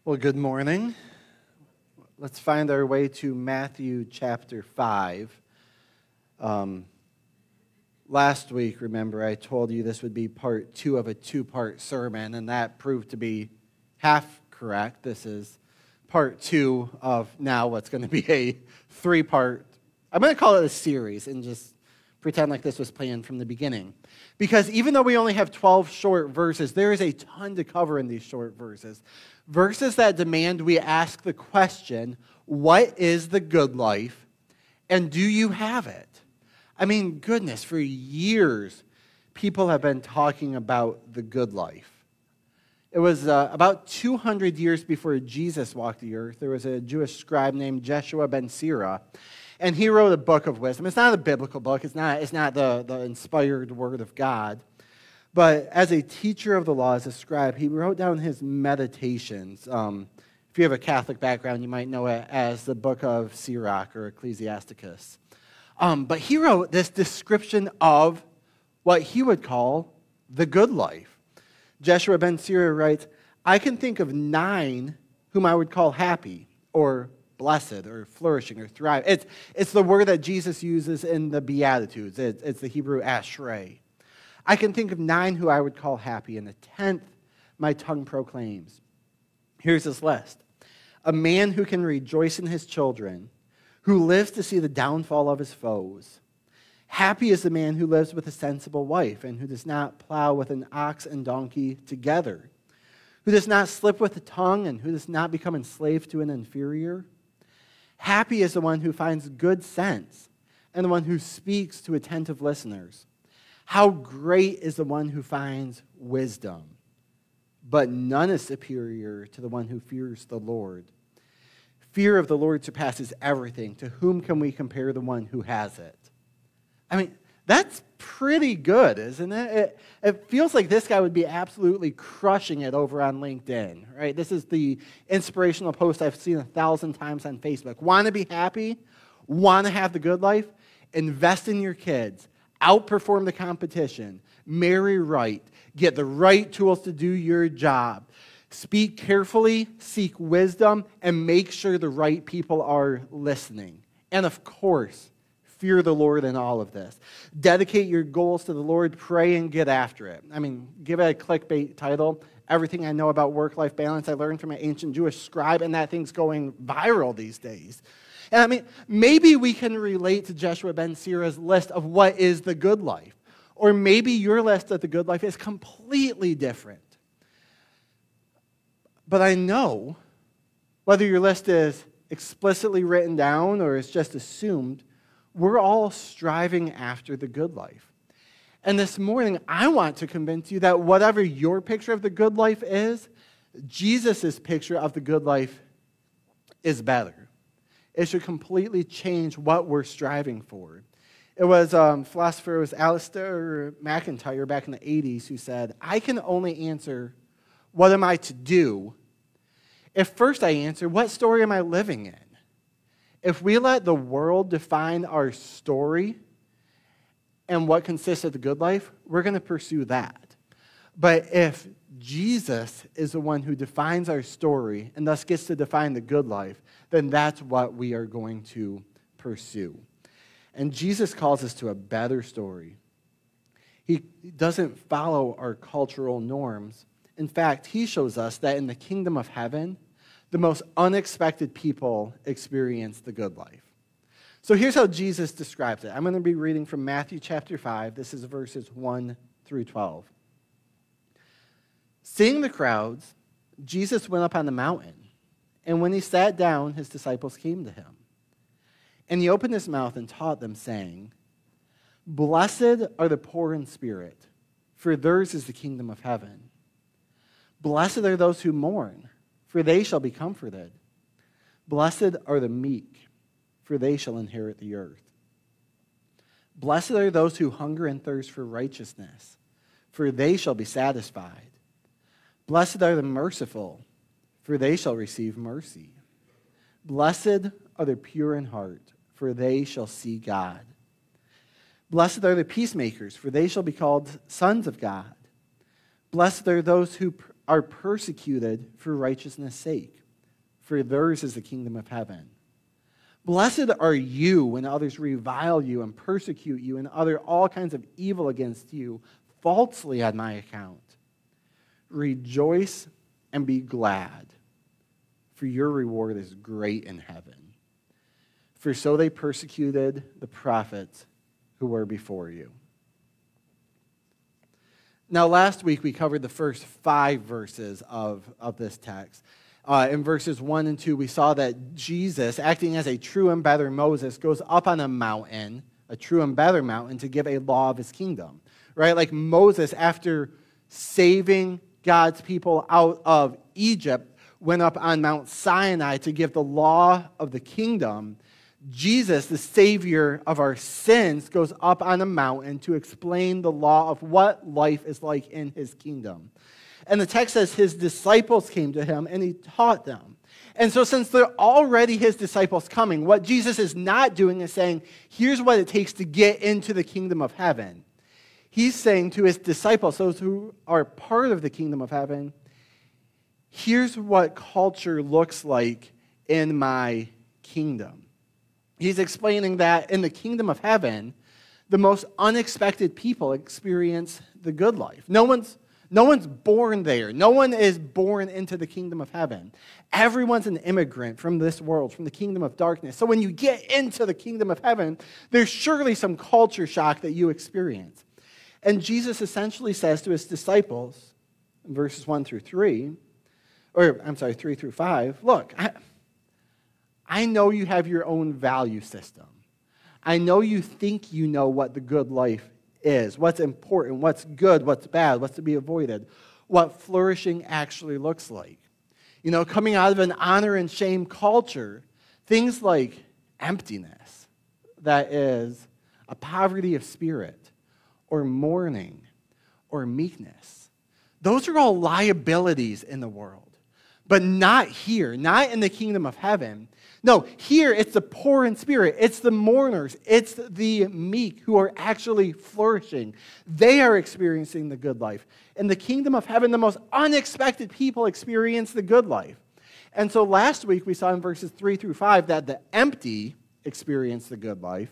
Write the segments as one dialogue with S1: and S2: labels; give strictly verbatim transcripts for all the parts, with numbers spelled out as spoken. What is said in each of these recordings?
S1: Well, good morning. Let's find our way to Matthew chapter five. Um, last week, remember, I told you this would be part two of a two-part sermon, and that proved to be half correct. This is part two of now what's going to be a three-part, I'm going to call it a series, and just pretend like this was planned from the beginning. Because even though we only have twelve short verses, there is a ton to cover in these short verses. Verses that demand we ask the question, what is the good life, and do you have it? I mean, goodness, for years, people have been talking about the good life. It was uh, about two hundred years before Jesus walked the earth. There was a Jewish scribe named Jeshua ben Sira, and he wrote a book of wisdom. It's not a biblical book. It's not, it's not the, the inspired word of God. But as a teacher of the law, as a scribe, he wrote down his meditations. Um, if you have a Catholic background, you might know it as the book of Sirach or Ecclesiasticus. Um, but he wrote this description of what he would call the good life. Jeshua ben Sira writes, I can think of nine whom I would call happy or blessed or flourishing or thrive. It's, it's the word that Jesus uses in the Beatitudes. It's, it's the Hebrew ashrei. I can think of nine who I would call happy, and the tenth my tongue proclaims. Here's his list. A man who can rejoice in his children, who lives to see the downfall of his foes. Happy is the man who lives with a sensible wife, and who does not plow with an ox and donkey together, who does not slip with the tongue, and who does not become enslaved to an inferior. Happy is the one who finds good sense, and the one who speaks to attentive listeners. How great is the one who finds wisdom, but none is superior to the one who fears the Lord. Fear of the Lord surpasses everything. To whom can we compare the one who has it? I mean, that's pretty good, isn't it? It, it feels like this guy would be absolutely crushing it over on LinkedIn, right? This is the inspirational post I've seen a thousand times on Facebook. Want to be happy? Want to have the good life? Invest in your kids. Outperform the competition, marry right, get the right tools to do your job, speak carefully, seek wisdom, and make sure the right people are listening. And of course, fear the Lord in all of this. Dedicate your goals to the Lord, pray, and get after it. I mean, give it a clickbait title. Everything I know about work-life balance I learned from an ancient Jewish scribe, and that thing's going viral these days. And I mean, maybe we can relate to Jeshua ben Sira's list of what is the good life. Or maybe your list of the good life is completely different. But I know, whether your list is explicitly written down or is just assumed, we're all striving after the good life. And this morning, I want to convince you that whatever your picture of the good life is, Jesus' picture of the good life is better. It should completely change what we're striving for. It was um, philosopher, it was Alistair McIntyre back in the eighties who said, I can only answer, what am I to do? If first I answer, what story am I living in? If we let the world define our story and what consists of the good life, we're going to pursue that. But if Jesus is the one who defines our story and thus gets to define the good life, then that's what we are going to pursue. And Jesus calls us to a better story. He doesn't follow our cultural norms. In fact, he shows us that in the kingdom of heaven, the most unexpected people experience the good life. So here's how Jesus describes it. I'm going to be reading from Matthew chapter five. This is verses one through twelve. Seeing the crowds, Jesus went up on the mountain. And when he sat down, his disciples came to him. And he opened his mouth and taught them, saying, Blessed are the poor in spirit, for theirs is the kingdom of heaven. Blessed are those who mourn, for they shall be comforted. Blessed are the meek, for they shall inherit the earth. Blessed are those who hunger and thirst for righteousness, for they shall be satisfied. Blessed are the merciful, for they shall receive mercy. Blessed are the pure in heart, for they shall see God. Blessed are the peacemakers, for they shall be called sons of God. Blessed are those who are persecuted for righteousness' sake, for theirs is the kingdom of heaven. Blessed are you when others revile you and persecute you and utter all kinds of evil against you falsely on my account. Rejoice and be glad, for your reward is great in heaven. For so they persecuted the prophets who were before you. Now, last week we covered the first five verses of, of this text. Uh, in verses one and two, we saw that Jesus, acting as a true and better Moses, goes up on a mountain, a true and better mountain, to give a law of his kingdom. Right? Like Moses, after saving God's people out of Egypt, went up on Mount Sinai to give the law of the kingdom. Jesus, the Savior of our sins, goes up on a mountain to explain the law of what life is like in his kingdom. And the text says his disciples came to him and he taught them. And so since they're already his disciples coming, what Jesus is not doing is saying, here's what it takes to get into the kingdom of heaven. He's saying to his disciples, those who are part of the kingdom of heaven, here's what culture looks like in my kingdom. He's explaining that in the kingdom of heaven, the most unexpected people experience the good life. No one's, no one's born there. No one is born into the kingdom of heaven. Everyone's an immigrant from this world, from the kingdom of darkness. So when you get into the kingdom of heaven, there's surely some culture shock that you experience. And Jesus essentially says to his disciples, in verses one through three, or I'm sorry, three through five, look, I, I know you have your own value system. I know you think you know what the good life is, what's important, what's good, what's bad, what's to be avoided, what flourishing actually looks like. You know, coming out of an honor and shame culture, things like emptiness, that is a poverty of spirit, or mourning, or meekness. Those are all liabilities in the world. But not here, not in the kingdom of heaven. No, here it's the poor in spirit. It's the mourners. It's the meek who are actually flourishing. They are experiencing the good life. In the kingdom of heaven, the most unexpected people experience the good life. And so last week we saw in verses three through five that the empty experience the good life.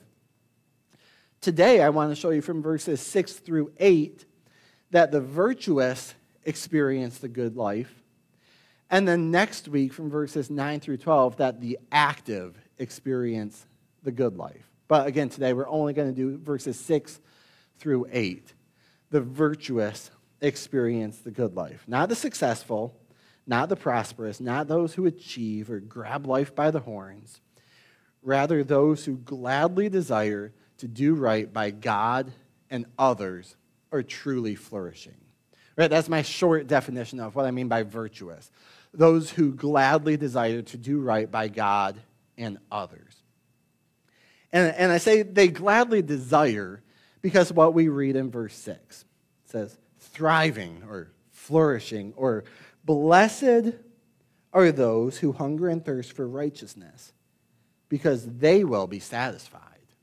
S1: Today I want to show you from verses six through eight that the virtuous experience the good life. And then next week, from verses nine through twelve, that the active experience the good life. But again, today we're only going to do verses six through eight. The virtuous experience the good life. Not the successful, not the prosperous, not those who achieve or grab life by the horns. Rather, those who gladly desire to do right by God and others are truly flourishing. Right? That's my short definition of what I mean by virtuous. Those who gladly desire to do right by God and others. And, and I say they gladly desire because of what we read in verse six. It says, thriving or flourishing or blessed are those who hunger and thirst for righteousness because they will be satisfied.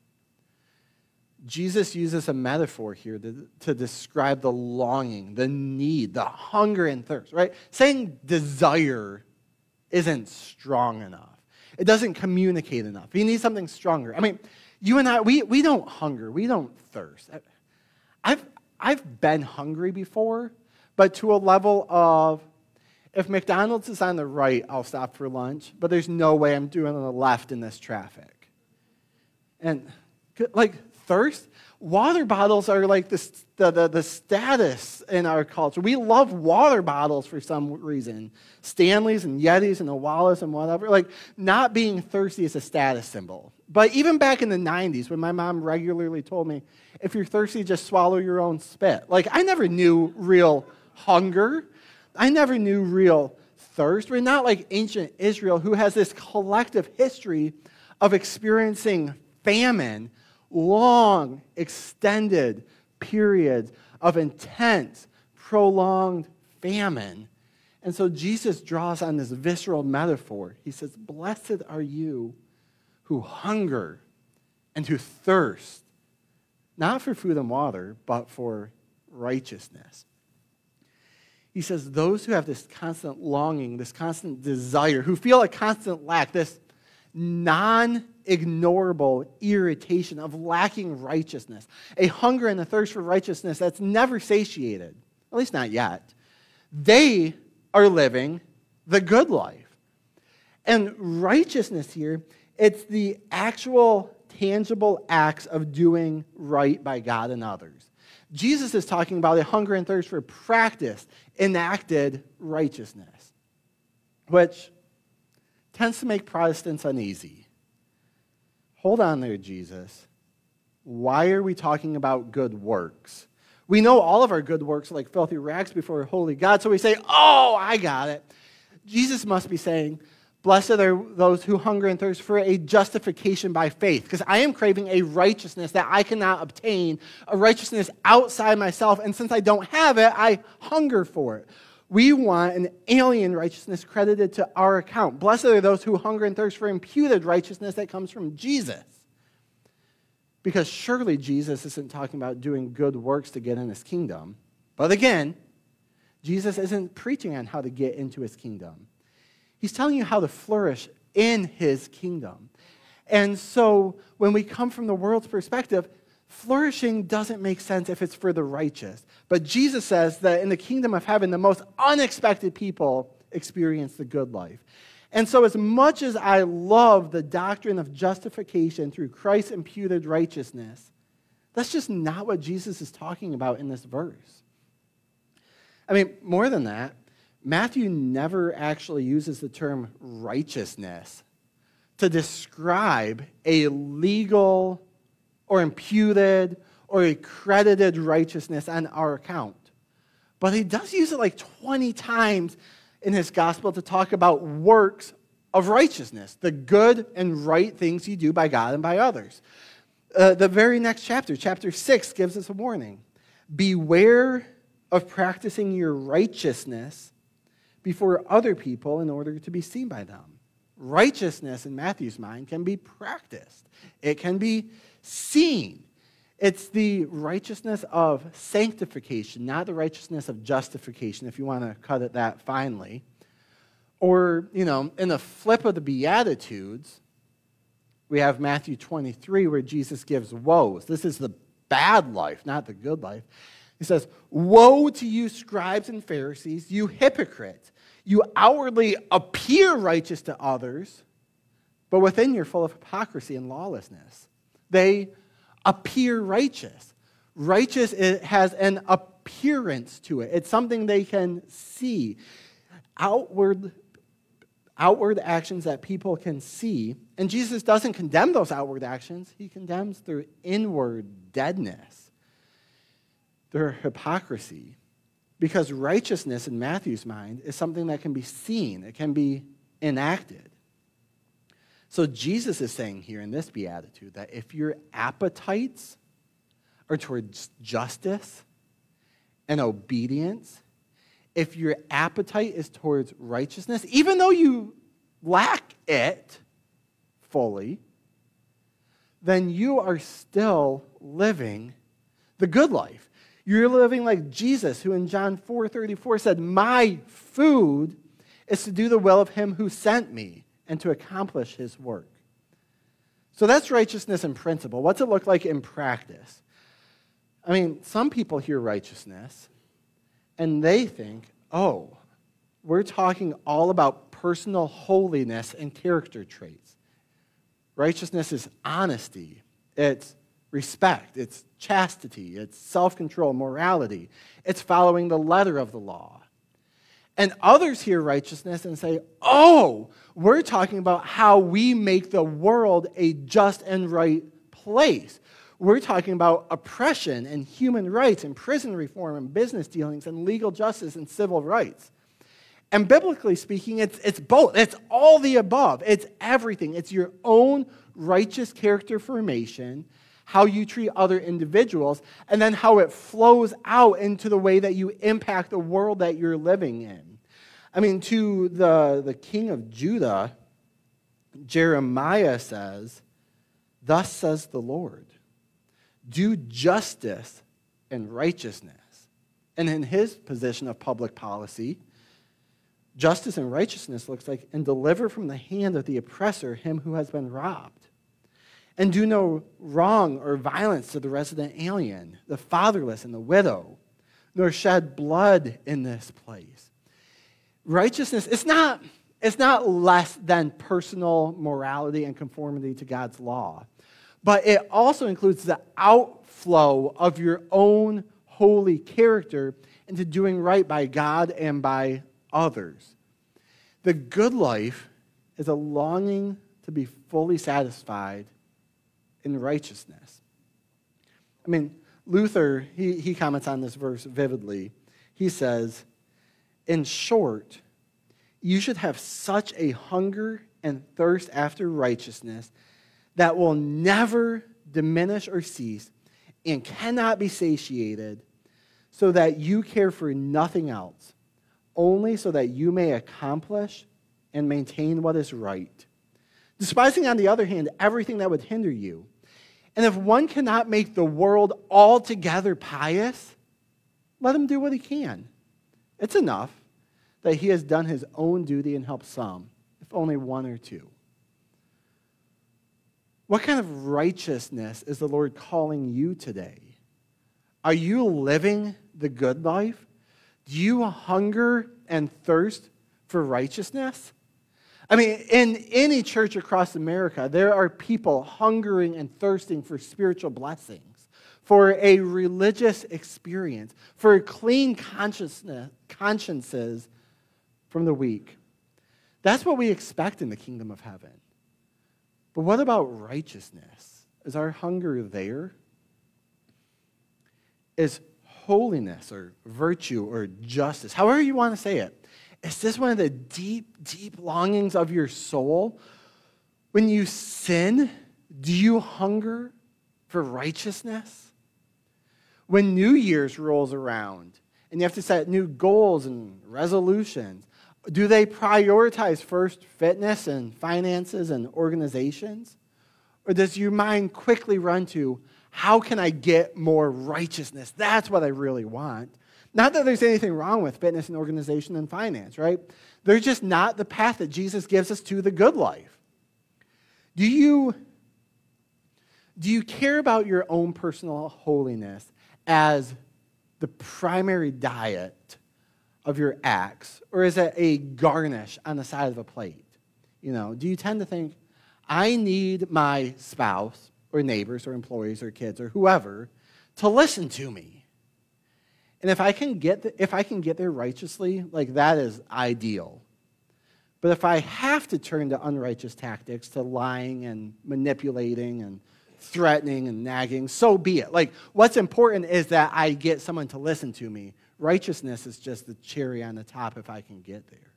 S1: Jesus uses a metaphor here to, to describe the longing, the need, the hunger and thirst, right? Saying desire isn't strong enough. It doesn't communicate enough. You need something stronger. I mean, you and I, we, we don't hunger. We don't thirst. I've, I've been hungry before, but to a level of, if McDonald's is on the right, I'll stop for lunch, but there's no way I'm doing on the left in this traffic. And, like, thirst, water bottles are like the, the, the, the status in our culture. We love water bottles for some reason. Stanleys and Yetis and Owalas and whatever. Like, not being thirsty is a status symbol. But even back in the nineties, when my mom regularly told me, if you're thirsty, just swallow your own spit. Like, I never knew real hunger. I never knew real thirst. We're not like ancient Israel, who has this collective history of experiencing famine, long, extended periods of intense, prolonged famine. And so Jesus draws on this visceral metaphor. He says, blessed are you who hunger and who thirst, not for food and water, but for righteousness. He says, those who have this constant longing, this constant desire, who feel a constant lack, this non-ignorable irritation of lacking righteousness, a hunger and a thirst for righteousness that's never satiated, at least not yet, they are living the good life. And righteousness here, it's the actual tangible acts of doing right by God and others. Jesus is talking about a hunger and thirst for practiced, enacted righteousness, which tends to make Protestants uneasy. Hold on there, Jesus. Why are we talking about good works? We know all of our good works are like filthy rags before a holy God, so we say, oh, I got it. Jesus must be saying, blessed are those who hunger and thirst for a justification by faith, because I am craving a righteousness that I cannot obtain, a righteousness outside myself, and since I don't have it, I hunger for it. We want an alien righteousness credited to our account. Blessed are those who hunger and thirst for imputed righteousness that comes from Jesus. Because surely Jesus isn't talking about doing good works to get in his kingdom. But again, Jesus isn't preaching on how to get into his kingdom. He's telling you how to flourish in his kingdom. And so when we come from the world's perspective, flourishing doesn't make sense if it's for the righteous. But Jesus says that in the kingdom of heaven, the most unexpected people experience the good life. And so as much as I love the doctrine of justification through Christ's imputed righteousness, that's just not what Jesus is talking about in this verse. I mean, more than that, Matthew never actually uses the term righteousness to describe a legal or imputed or accredited righteousness on our account. But he does use it like twenty times in his gospel to talk about works of righteousness, the good and right things you do by God and by others. Uh, the very next chapter, chapter six, gives us a warning. Beware of practicing your righteousness before other people in order to be seen by them. Righteousness, in Matthew's mind, can be practiced. It can be seen. It's the righteousness of sanctification, not the righteousness of justification, if you want to cut it that finely. Or, you know, in the flip of the Beatitudes, we have Matthew twenty-three where Jesus gives woes. This is the bad life, not the good life. He says, woe to you, scribes and Pharisees, you hypocrites. You outwardly appear righteous to others, but within you're full of hypocrisy and lawlessness. They appear righteous. Righteous it has an appearance to it. It's something they can see. Outward, outward actions that people can see. And Jesus doesn't condemn those outward actions. He condemns their inward deadness, their hypocrisy. Because righteousness in Matthew's mind is something that can be seen. It can be enacted. So Jesus is saying here in this beatitude that if your appetites are towards justice and obedience, if your appetite is towards righteousness, even though you lack it fully, then you are still living the good life. You're living like Jesus, who in John four thirty-four said, my food is to do the will of him who sent me and to accomplish his work. So that's righteousness in principle. What's it look like in practice? I mean, some people hear righteousness and they think, oh, we're talking all about personal holiness and character traits. Righteousness is honesty. It's respect. It's chastity. It's self-control, morality. It's following the letter of the law. And others hear righteousness and say, oh, we're talking about how we make the world a just and right place. We're talking about oppression and human rights and prison reform and business dealings and legal justice and civil rights. And biblically speaking, it's, it's both. It's all the above. It's everything. It's your own righteous character formation, how you treat other individuals, and then how it flows out into the way that you impact the world that you're living in. I mean, to the, the king of Judah, Jeremiah says, thus says the Lord, do justice and righteousness, And in his position of public policy, justice and righteousness looks like, and deliver from the hand of the oppressor him who has been robbed. And do no wrong or violence to the resident alien, the fatherless, and the widow, nor shed blood in this place. Righteousness, it's not, it's not less than personal morality and conformity to God's law, but it also includes the outflow of your own holy character into doing right by God and by others. The good life is a longing to be fully satisfied in righteousness. I mean, Luther, he, he comments on this verse vividly. He says, in short, you should have such a hunger and thirst after righteousness that will never diminish or cease and cannot be satiated, so that you care for nothing else, only so that you may accomplish and maintain what is right, despising, on the other hand, everything that would hinder you. And if one cannot make the world altogether pious, let him do what he can. It's enough that he has done his own duty and helped some, if only one or two. What kind of righteousness is the Lord calling you today? Are you living the good life? Do you hunger and thirst for righteousness? I mean, in any church across America, there are people hungering and thirsting for spiritual blessings, for a religious experience, for clean consciousness, consciences from the weak. That's what we expect in the kingdom of heaven. But what about righteousness? Is our hunger there? Is holiness or virtue or justice, however you want to say it, is this one of the deep, deep longings of your soul? When you sin, do you hunger for righteousness? When New Year's rolls around and you have to set new goals and resolutions, do they prioritize first fitness and finances and organizations? Or does your mind quickly run to, how can I get more righteousness? That's what I really want. Not that there's anything wrong with fitness and organization and finance, right? They're just not the path that Jesus gives us to the good life. Do you, do you care about your own personal holiness as the primary diet of your acts, or is it a garnish on the side of a plate? You know, do you tend to think, I need my spouse or neighbors or employees or kids or whoever to listen to me? And if I can get the, if I can get there righteously, like that is ideal. But if I have to turn to unrighteous tactics, to lying and manipulating and threatening and nagging, so be it. Like, what's important is that I get someone to listen to me. Righteousness is just the cherry on the top if I can get there.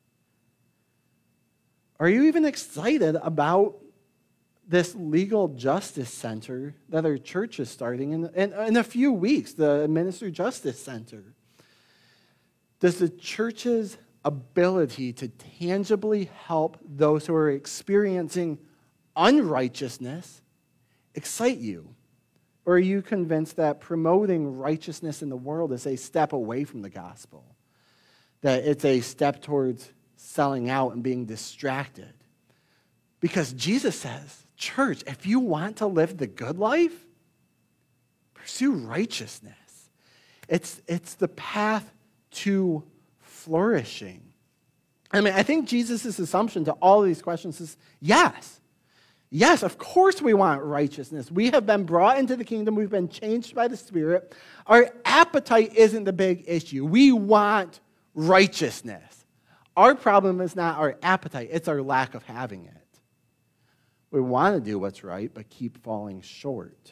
S1: Are you even excited about this legal justice center that our church is starting in, in, in a few weeks, the Administered Justice Center? Does the church's ability to tangibly help those who are experiencing unrighteousness excite you? Or are you convinced that promoting righteousness in the world is a step away from the gospel? That it's a step towards selling out and being distracted? Because Jesus says, church, if you want to live the good life, pursue righteousness. It's, it's the path to flourishing. I mean, I think Jesus' assumption to all of these questions is yes. Yes, of course we want righteousness. We have been brought into the kingdom. We've been changed by the Spirit. Our appetite isn't the big issue. We want righteousness. Our problem is not our appetite. It's our lack of having it. We want to do what's right, but keep falling short.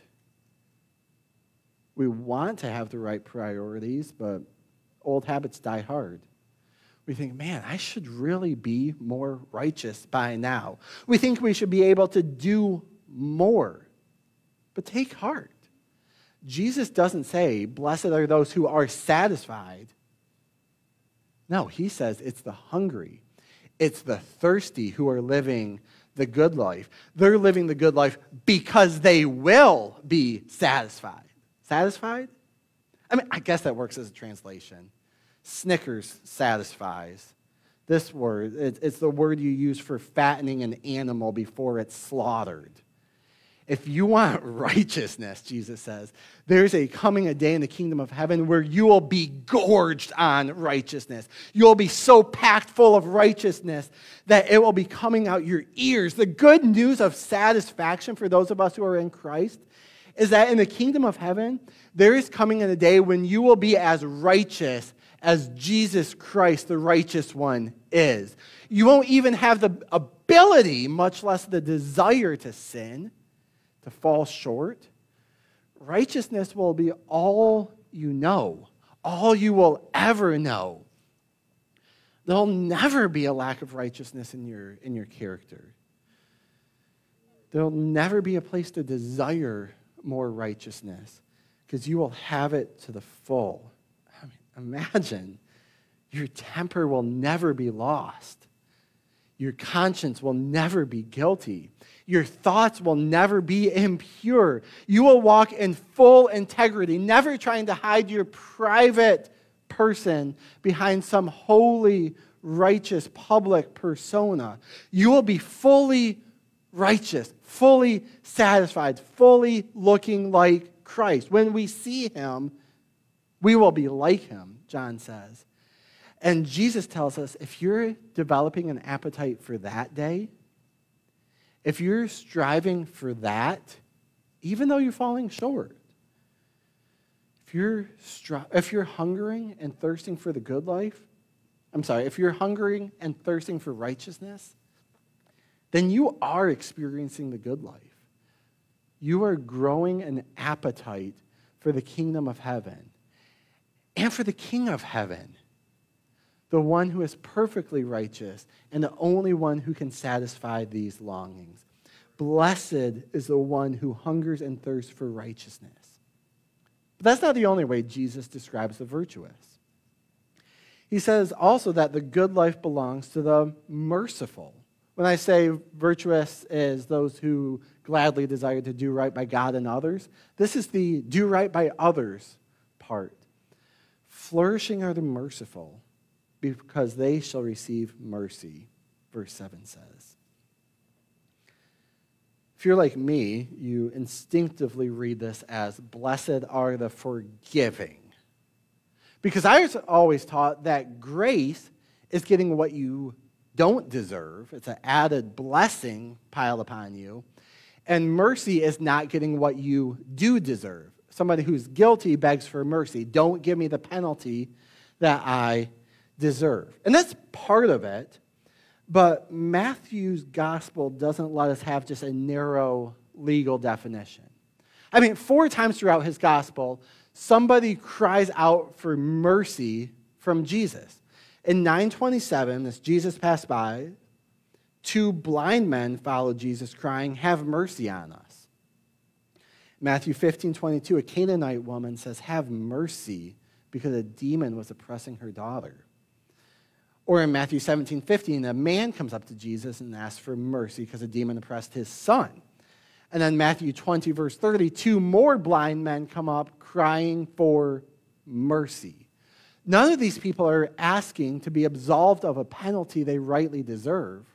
S1: We want to have the right priorities, but old habits die hard. We think, man, I should really be more righteous by now. We think we should be able to do more. But take heart. Jesus doesn't say, blessed are those who are satisfied. No, he says it's the hungry. It's the thirsty who are living the good life. They're living the good life because they will be satisfied. Satisfied? I mean, I guess that works as a translation. Snickers satisfies. This word, it's the word you use for fattening an animal before it's slaughtered. If you want righteousness, Jesus says, there's a coming a day in the kingdom of heaven where you will be gorged on righteousness. You'll be so packed full of righteousness that it will be coming out your ears. The good news of satisfaction for those of us who are in Christ is that in the kingdom of heaven, there is coming in a day when you will be as righteous as Jesus Christ, the righteous one, is. You won't even have the ability, much less the desire to sin, to fall short. Righteousness will be all you know, all you will ever know. There'll never be a lack of righteousness in your, in your character. There'll never be a place to desire more righteousness because you will have it to the full. I mean, imagine your temper will never be lost. Your conscience will never be guilty. Your thoughts will never be impure. You will walk in full integrity, never trying to hide your private person behind some holy, righteous, public persona. You will be fully righteous, fully satisfied, fully looking like Christ. When we see him, we will be like him, John says. And Jesus tells us, if you're developing an appetite for that day, if you're striving for that, even though you're falling short, if you're stri- if you're hungering and thirsting for the good life, I'm sorry, if you're hungering and thirsting for righteousness, then you are experiencing the good life. You are growing an appetite for the kingdom of heaven and for the King of heaven, the one who is perfectly righteous and the only one who can satisfy these longings. Blessed is the one who hungers and thirsts for righteousness. But that's not the only way Jesus describes the virtuous. He says also that the good life belongs to the merciful. When I say virtuous is those who gladly desire to do right by God and others, this is the do right by others part. Flourishing are the merciful, because they shall receive mercy, verse seven says. If you're like me, you instinctively read this as, blessed are the forgiving. Because I was always taught that grace is getting what you don't deserve. It's an added blessing piled upon you. And mercy is not getting what you do deserve. Somebody who's guilty begs for mercy. Don't give me the penalty that I deserve. And that's part of it, but Matthew's gospel doesn't let us have just a narrow legal definition. I mean, four times throughout his gospel, somebody cries out for mercy from Jesus. In nine twenty-seven, as Jesus passed by, two blind men followed Jesus crying, have mercy on us. Matthew fifteen twenty-two, a Canaanite woman says, have mercy, because a demon was oppressing her daughter. Or in Matthew seventeen fifteen, a man comes up to Jesus and asks for mercy because a demon oppressed his son. And then Matthew twenty, verse thirty, two more blind men come up crying for mercy. None of these people are asking to be absolved of a penalty they rightly deserve.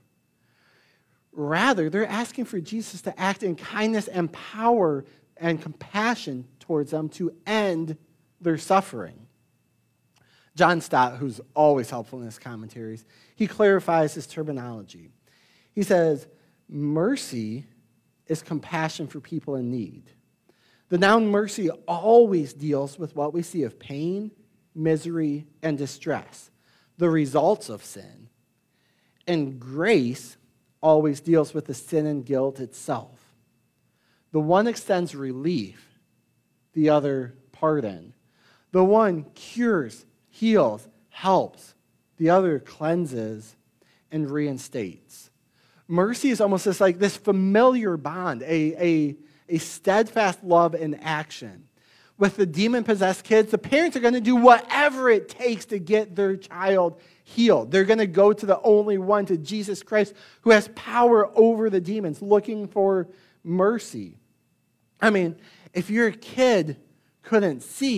S1: Rather, they're asking for Jesus to act in kindness and power and compassion towards them to end their suffering. John Stott, who's always helpful in his commentaries, he clarifies his terminology. He says, mercy is compassion for people in need. The noun mercy always deals with what we see of pain, misery, and distress, the results of sin. And grace always deals with the sin and guilt itself. The one extends relief, the other pardon. The one cures, heals, helps. The other cleanses and reinstates. Mercy is almost just like this familiar bond, a, a, a steadfast love in action. With the demon-possessed kids, the parents are going to do whatever it takes to get their child healed. They're going to go to the only one, to Jesus Christ, who has power over the demons, looking for mercy. I mean, if your kid couldn't see,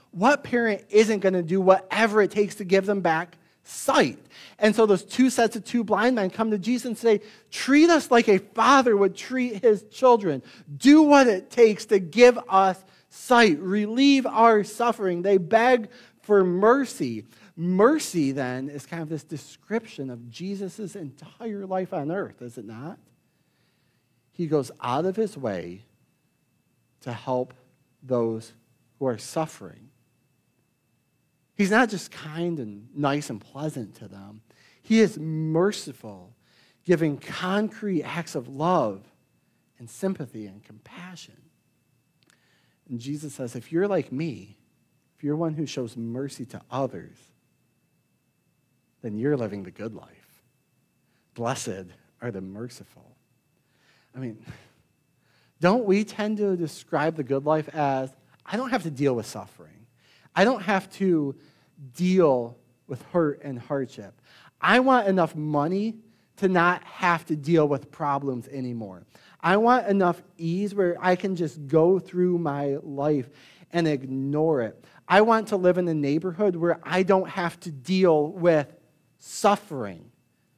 S1: What parent isn't going to do whatever it takes to give them back sight? And so those two sets of two blind men come to Jesus and say, treat us like a father would treat his children. Do what it takes to give us sight. Relieve our suffering. They beg for mercy. Mercy, then, is kind of this description of Jesus' entire life on earth, is it not? He goes out of his way to help those who are suffering. He's not just kind and nice and pleasant to them. He is merciful, giving concrete acts of love and sympathy and compassion. And Jesus says, if you're like me, if you're one who shows mercy to others, then you're living the good life. Blessed are the merciful. I mean, don't we tend to describe the good life as, I don't have to deal with suffering. I don't have to deal with hurt and hardship. I want enough money to not have to deal with problems anymore. I want enough ease where I can just go through my life and ignore it. I want to live in a neighborhood where I don't have to deal with suffering.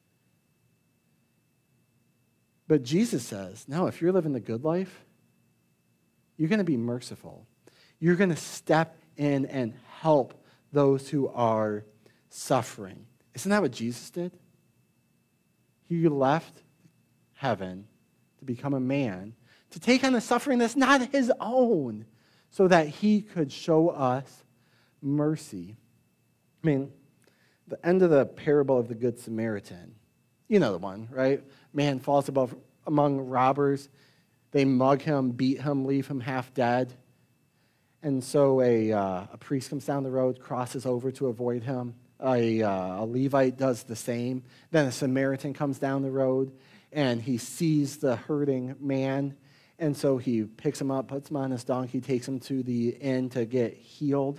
S1: But Jesus says, no, if you're living the good life, you're going to be merciful. You're going to step in and help those who are suffering. Isn't that what Jesus did? He left heaven to become a man, to take on the suffering that's not his own, so that he could show us mercy. I mean, the end of the parable of the Good Samaritan, you know the one, right? Man falls above, among robbers. They mug him, beat him, leave him half dead. And so a, uh, a priest comes down the road, crosses over to avoid him. A, uh, a Levite does the same. Then a Samaritan comes down the road, and he sees the hurting man. And so he picks him up, puts him on his donkey, takes him to the inn to get healed.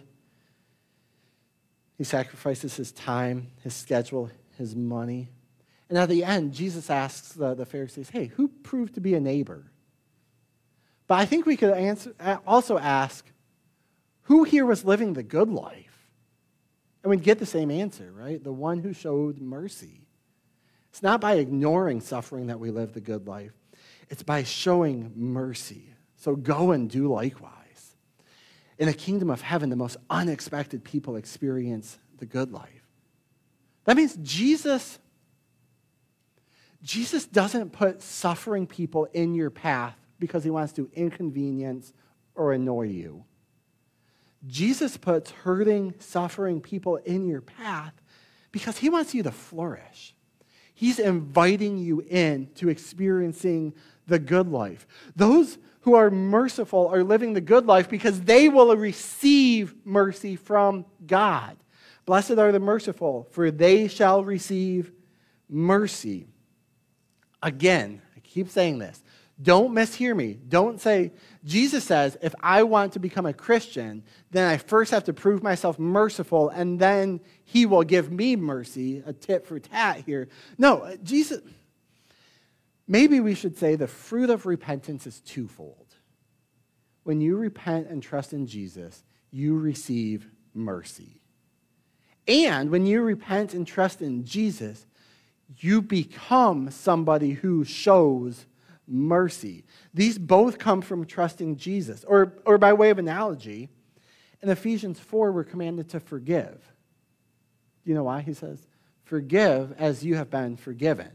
S1: He sacrifices his time, his schedule, his money. And at the end, Jesus asks the, the Pharisees, hey, who proved to be a neighbor? But I think we could answer, also ask, who here was living the good life? And we'd get the same answer, right? The one who showed mercy. It's not by ignoring suffering that we live the good life. It's by showing mercy. So go and do likewise. In the kingdom of heaven, the most unexpected people experience the good life. That means Jesus, Jesus doesn't put suffering people in your path because he wants to inconvenience or annoy you. Jesus puts hurting, suffering people in your path because he wants you to flourish. He's inviting you in to experiencing the good life. Those who are merciful are living the good life because they will receive mercy from God. Blessed are the merciful, for they shall receive mercy. Again, I keep saying this. Don't mishear me. Don't say, Jesus says, if I want to become a Christian, then I first have to prove myself merciful, and then he will give me mercy, a tit for tat here. No, Jesus, maybe we should say the fruit of repentance is twofold. When you repent and trust in Jesus, you receive mercy. And when you repent and trust in Jesus, you become somebody who shows mercy. These both come from trusting Jesus. Or, or by way of analogy, in Ephesians four, we're commanded to forgive. Do you know why? He says, forgive as you have been forgiven.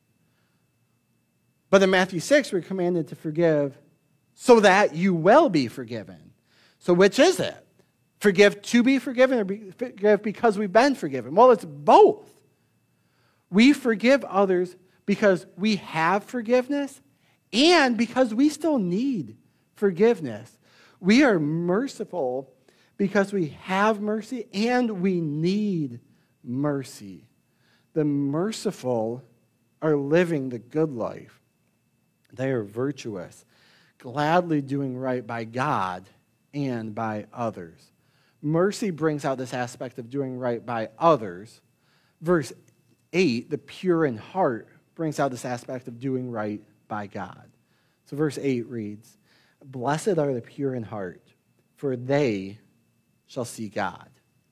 S1: But in Matthew six, we're commanded to forgive so that you will be forgiven. So which is it? Forgive to be forgiven or be, forgive because we've been forgiven? Well, it's both. We forgive others because we have forgiveness and because we still need forgiveness. We are merciful because we have mercy and we need mercy. The merciful are living the good life. They are virtuous, gladly doing right by God and by others. Mercy brings out this aspect of doing right by others. Verse eight, the pure in heart, brings out this aspect of doing right by God. So verse eight reads, blessed are the pure in heart, for they shall see God.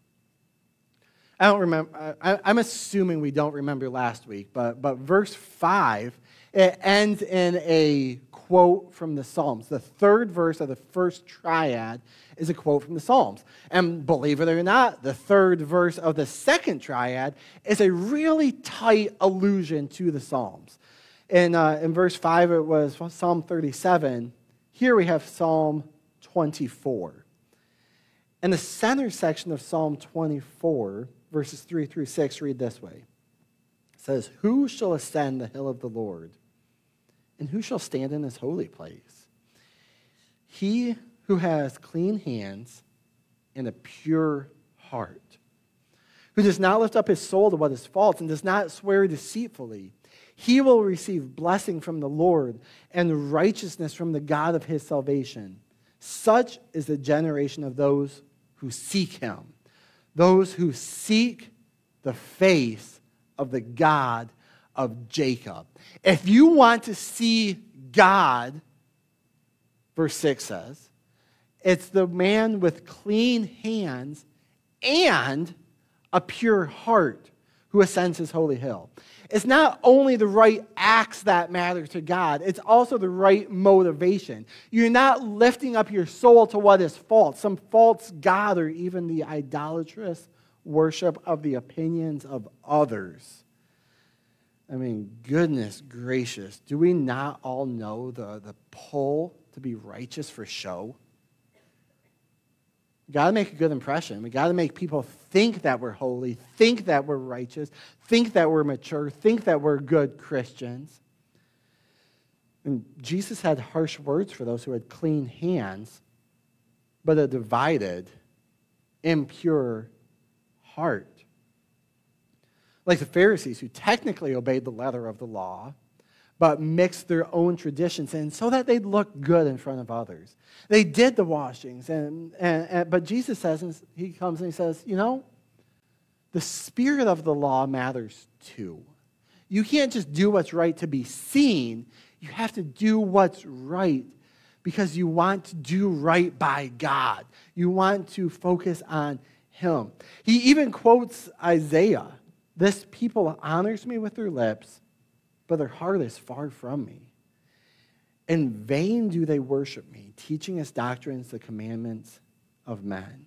S1: I don't remember, I, I'm assuming we don't remember last week, but, but verse five, it ends in a quote from the Psalms. The third verse of the first triad is a quote from the Psalms. And believe it or not, the third verse of the second triad is a really tight allusion to the Psalms. In, uh, in verse five, it was Psalm thirty-seven. Here we have Psalm twenty-four. In the center section of Psalm twenty-four, verses three through six, read this way. It says, "Who shall ascend the hill of the Lord? And who shall stand in his holy place? He who has clean hands and a pure heart, who does not lift up his soul to what is false and does not swear deceitfully, he will receive blessing from the Lord and righteousness from the God of his salvation. Such is the generation of those who seek him, those who seek the face of the God of Jacob." If you want to see God, verse six says, it's the man with clean hands and a pure heart who ascends his holy hill. It's not only the right acts that matter to God, it's also the right motivation. You're not lifting up your soul to what is false, some false god, or even the idolatrous worship of the opinions of others. I mean, goodness gracious, do we not all know the, the pull to be righteous for show? We got to make a good impression. We got to make people think that we're holy, think that we're righteous, think that we're mature, think that we're good Christians. And Jesus had harsh words for those who had clean hands, but a divided, impure heart. Like the Pharisees, who technically obeyed the letter of the law, but mixed their own traditions in so that they'd look good in front of others. They did the washings, and, and, and but Jesus says, and he comes and he says, you know, the spirit of the law matters too. You can't just do what's right to be seen. You have to do what's right because you want to do right by God. You want to focus on him. He even quotes Isaiah. "This people honors me with their lips, but their heart is far from me. In vain do they worship me, teaching as doctrines the commandments of men."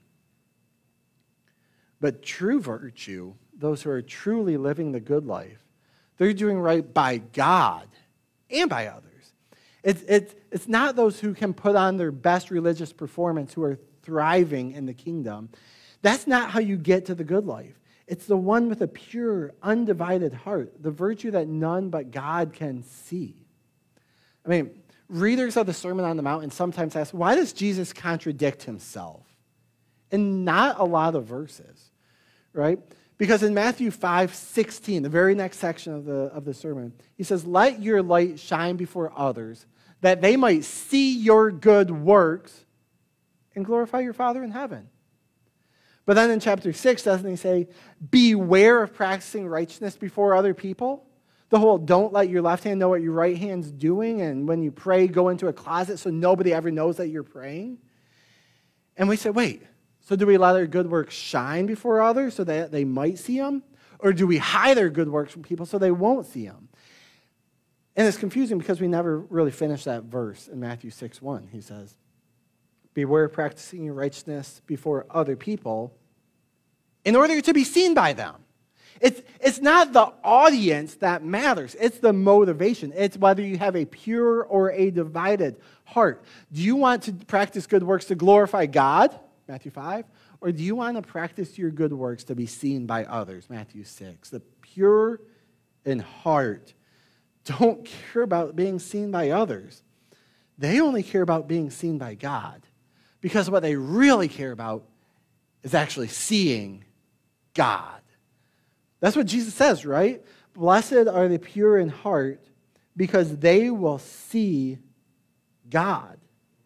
S1: But true virtue, those who are truly living the good life, they're doing right by God and by others. It's, it's, it's not those who can put on their best religious performance who are thriving in the kingdom. That's not how you get to the good life. It's the one with a pure, undivided heart, the virtue that none but God can see. I mean, readers of the Sermon on the Mount sometimes ask, why does Jesus contradict himself? And not a lot of verses, right? Because in Matthew five sixteen, the very next section of the, of the sermon, he says, "Let your light shine before others, that they might see your good works and glorify your Father in heaven." But then in chapter six, doesn't he say, "Beware of practicing righteousness before other people"? The whole don't let your left hand know what your right hand's doing, and when you pray, go into a closet so nobody ever knows that you're praying. And we say, wait, so do we let our good works shine before others so that they might see them? Or do we hide our good works from people so they won't see them? And it's confusing because we never really finish that verse in Matthew six one. He says, "Beware of practicing your righteousness before other people in order to be seen by them." It's, it's not the audience that matters. It's the motivation. It's whether you have a pure or a divided heart. Do you want to practice good works to glorify God, Matthew five? Or do you want to practice your good works to be seen by others, Matthew six? The pure in heart don't care about being seen by others. They only care about being seen by God. Because what they really care about is actually seeing God. That's what Jesus says, right? Blessed are the pure in heart because they will see God.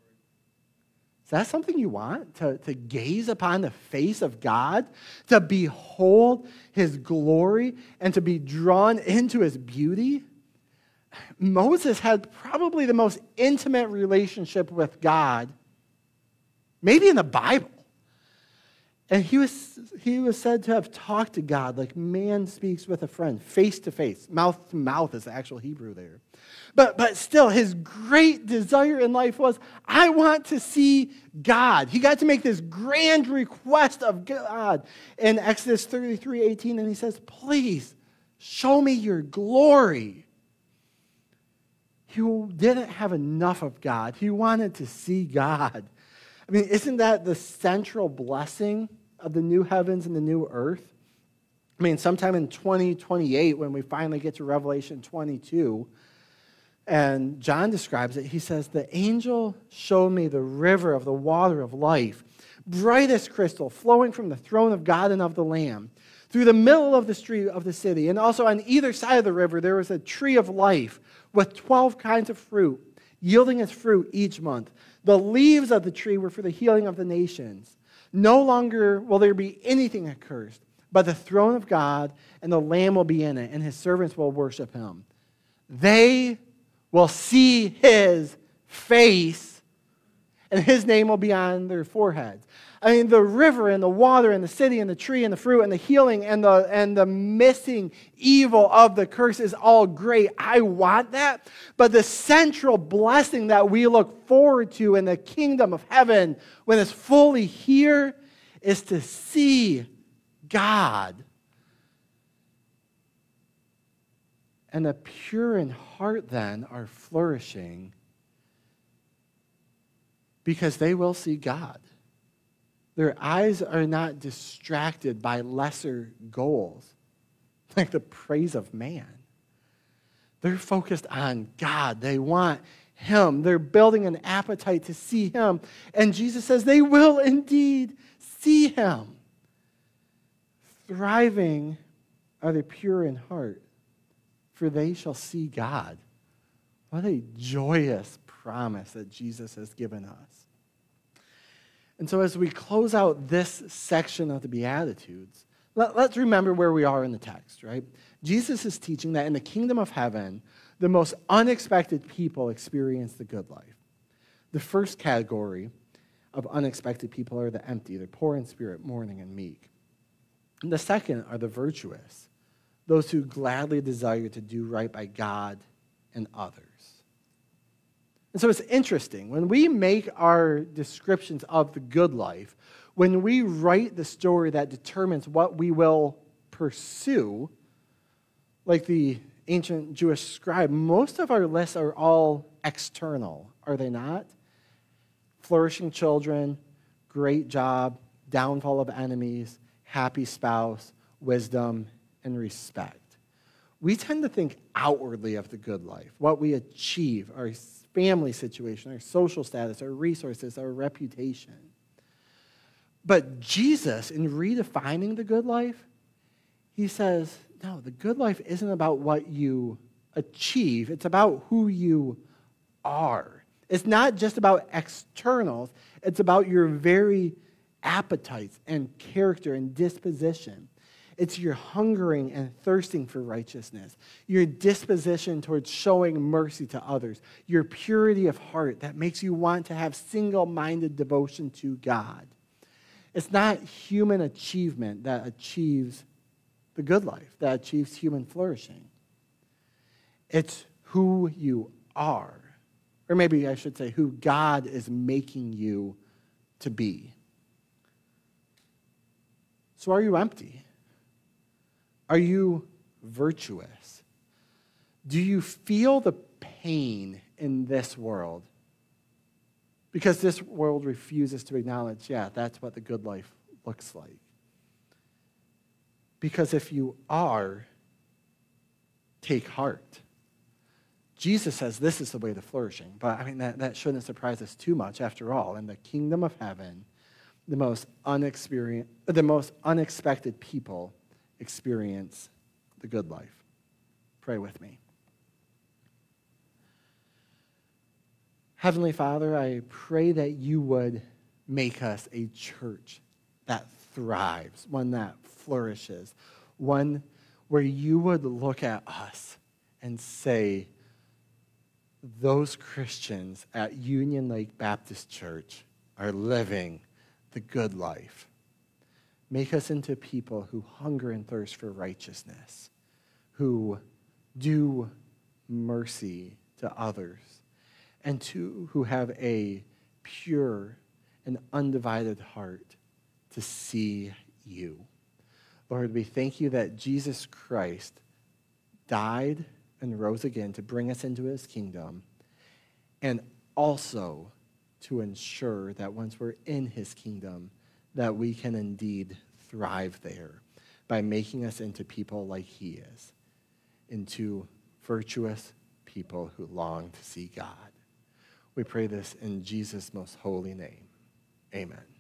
S1: Is that something you want? To, to gaze upon the face of God? To behold his glory and to be drawn into his beauty? Moses had probably the most intimate relationship with God maybe in the Bible. And he was, he was said to have talked to God like man speaks with a friend, face to face. Mouth to mouth is the actual Hebrew there. But, but still, his great desire in life was, I want to see God. He got to make this grand request of God in Exodus thirty-three eighteen, and he says, please, show me your glory. He didn't have enough of God. He wanted to see God. I mean, isn't that the central blessing of the new heavens and the new earth? I mean, sometime in twenty twenty-eight, when we finally get to Revelation twenty-two, and John describes it, he says, the angel showed me the river of the water of life, bright as crystal, flowing from the throne of God and of the Lamb, through the middle of the street of the city. And also on either side of the river, there was a tree of life with twelve kinds of fruit, yielding its fruit each month. The leaves of the tree were for the healing of the nations. No longer will there be anything accursed, but the throne of God and the Lamb will be in it, and his servants will worship him. They will see his face, and his name will be on their foreheads. I mean, the river and the water and the city and the tree and the fruit and the healing and the, and the missing evil of the curse is all great. I want that. But the central blessing that we look forward to in the kingdom of heaven when it's fully here is to see God. And the pure in heart then are flourishing because they will see God. Their eyes are not distracted by lesser goals, like the praise of man. They're focused on God. They want him. They're building an appetite to see him. And Jesus says they will indeed see him. Thriving are the pure in heart, for they shall see God. What a joyous promise that Jesus has given us. And so as we close out this section of the Beatitudes, let, let's remember where we are in the text, right? Jesus is teaching that in the kingdom of heaven, the most unexpected people experience the good life. The first category of unexpected people are the empty. They're poor in spirit, mourning, and meek. And the second are the virtuous, those who gladly desire to do right by God and others. And so it's interesting. When we make our descriptions of the good life, when we write the story that determines what we will pursue, like the ancient Jewish scribe, most of our lists are all external, are they not? Flourishing children, great job, downfall of enemies, happy spouse, wisdom, and respect. We tend to think outwardly of the good life, what we achieve, our family situation, our social status, our resources, our reputation. But Jesus, in redefining the good life, he says, no, the good life isn't about what you achieve. It's about who you are. It's not just about externals. It's about your very appetites and character and disposition. It's your hungering and thirsting for righteousness, your disposition towards showing mercy to others, your purity of heart that makes you want to have single-minded devotion to God. It's not human achievement that achieves the good life, that achieves human flourishing. It's who you are, or maybe I should say who God is making you to be. So are you empty? Are you virtuous? Do you feel the pain in this world? Because this world refuses to acknowledge, yeah, that's what the good life looks like. Because if you are, take heart. Jesus says this is the way to flourishing. But I mean, that, that shouldn't surprise us too much. After all, in the kingdom of heaven, the most unexperienced, the most unexpected people experience the good life. Pray with me. Heavenly Father, I pray that you would make us a church that thrives, one that flourishes, one where you would look at us and say, those Christians at Union Lake Baptist Church are living the good life. Make us into people who hunger and thirst for righteousness, who do mercy to others, and to, who have a pure and undivided heart to see you. Lord, we thank you that Jesus Christ died and rose again to bring us into his kingdom, and also to ensure that once we're in his kingdom, that we can indeed thrive there by making us into people like he is, into virtuous people who long to see God. We pray this in Jesus' most holy name. Amen.